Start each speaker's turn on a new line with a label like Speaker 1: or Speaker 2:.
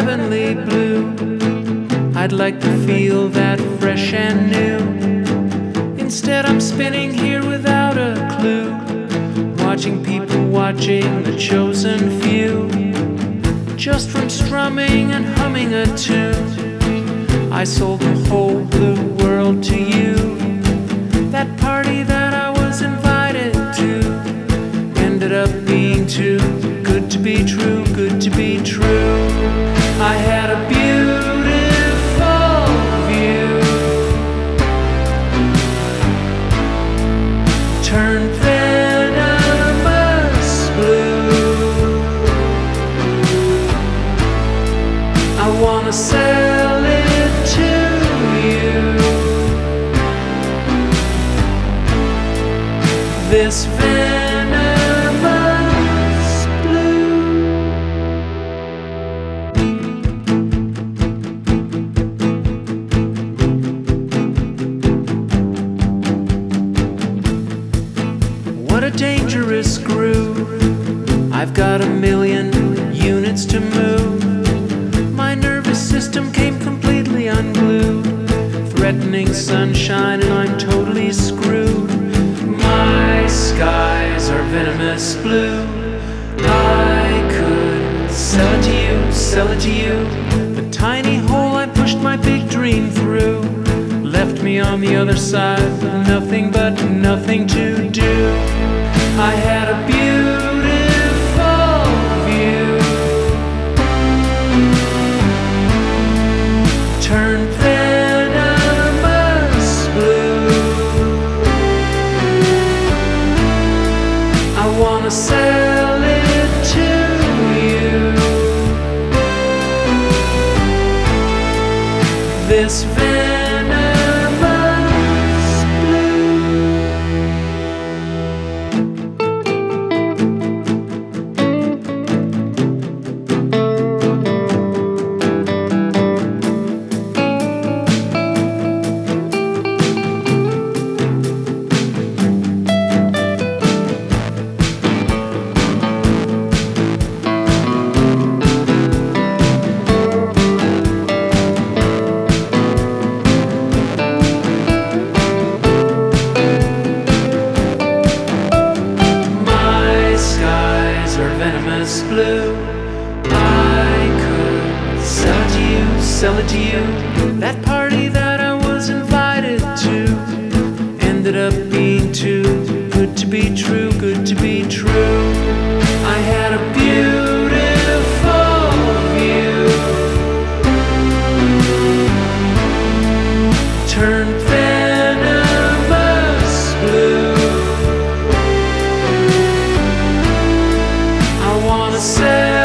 Speaker 1: heavenly blue. I'd like to feel that fresh and new. Instead I'm spinning here without a clue, watching people watching the chosen few. Just from strumming and humming a tune, I sold the whole blue world to you. That party that I was invited to ended up being too good to be true, good to be true. I had a beautiful view, turned venomous blue. I wanna sell it to you, this venomous blue. What a dangerous groove. I've got a million units to move. My nervous system came completely unglued, threatening sunshine and I'm totally screwed. My skies are venomous blue. I could sell it to you, sell it to you. The tiny hole I pushed my big dream through left me on the other side with nothing but nothing to do. I had a beautiful view, turned venomous blue. I wanna sell it to you, this venomous blue. Venomous blue. I could sell it to you, sell it to you. That party that I was invited to ended up being too good to be true, good to be true. I had a beautiful view, turned venomous blue. I wanna say